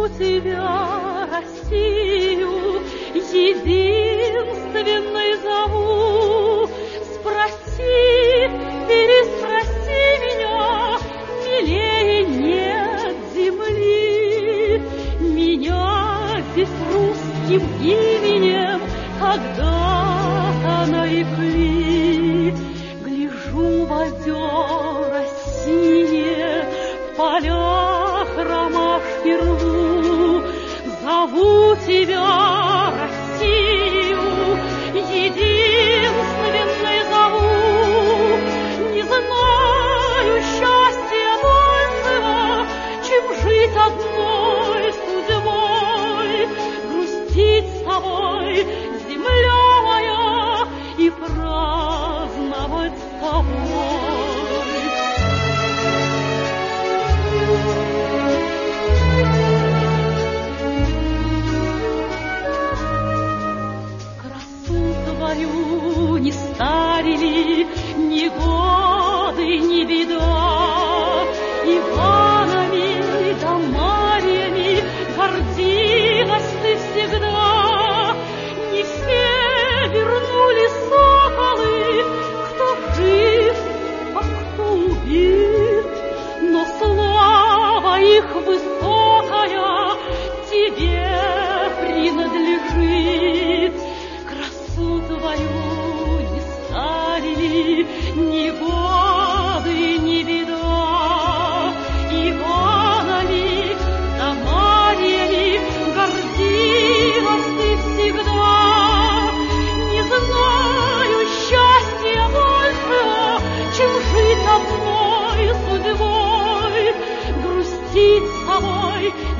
тебя, Россию, единственной зову. Спроси, переспроси меня, милее нет земли. Меня здесь русским именем когда-то нарекли. Гляжу в озера синие, в полях ромашки рву. Зову тебя, Россию, единственной зову. Не знаю счастья большего, чем жить одной судьбой, грустить с тобой, земля моя, и праздновать с тобой. Красу твою не старили ни годы, ни беда. Иванами да Марьями гордилась ты всегда. Не все вернули соколы, кто жив, а кто убит, но слава их высокая тебе принадлежит. Красу твою не старили ни годы, ни беда. Иванами да Марьями гордилась ты всегда. Не знаю счастья большего, чем жить одной судьбой, грустить с тобой,